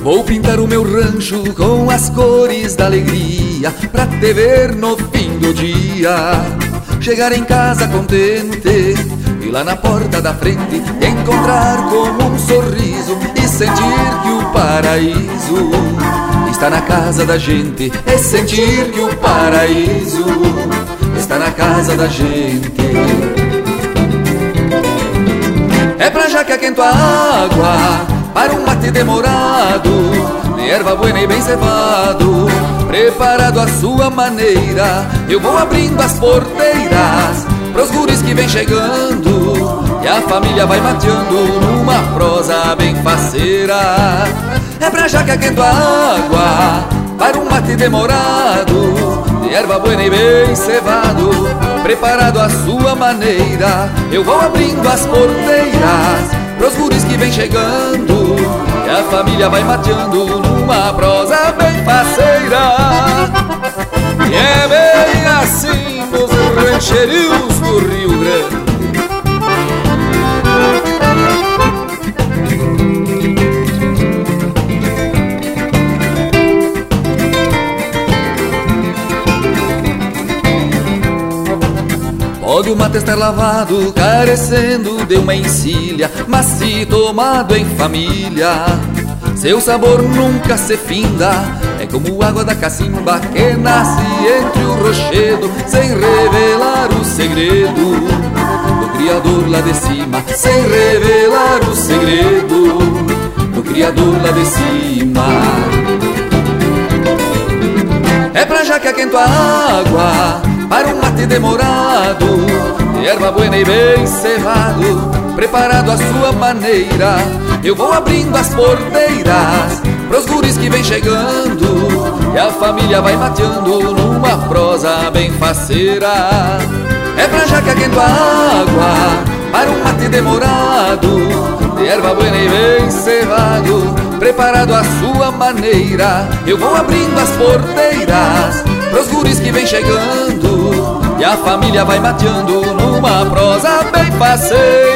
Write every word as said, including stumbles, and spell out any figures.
Vou pintar o meu rancho com as cores da alegria, pra te ver no fim do dia. Chegar em casa contente e lá na porta da frente te encontrar com um sorriso e sentir que o paraíso está na casa da gente. É sentir que o paraíso está na casa da gente. É pra já que aquento a água para um mate demorado, de erva buena e bem cevado, preparado à sua maneira. Eu vou abrindo as porteiras pros guris que vem chegando, e a família vai mateando numa prosa bem faceira. É pra já que aquento a água para um mate demorado, de erva buena e bem cevado, preparado à sua maneira. Eu vou abrindo as porteiras pros guris que vem chegando, e a família vai mateando numa prosa bem faceira. E é bem assim nos rancherios do Rio Grande. Pode o mate estar lavado, carecendo de uma encilha, mas se tomado em família, seu sabor nunca se finda. É como água da cacimba que nasce entre o rochedo, sem revelar o segredo do Criador lá de cima, sem revelar o segredo do Criador lá de cima. É pra já que aquento a água para um mate demorado, de erva buena e bem cevado, preparado à sua maneira. Eu vou abrindo as porteiras pros guris que vem chegando, e a família vai mateando numa prosa bem faceira. É pra já que aquento a água para um mate demorado, de erva buena e bem cevado, preparado à sua maneira. Eu vou abrindo as porteiras pros guris que vem chegando, e a família vai mateando numa prosa bem faceira.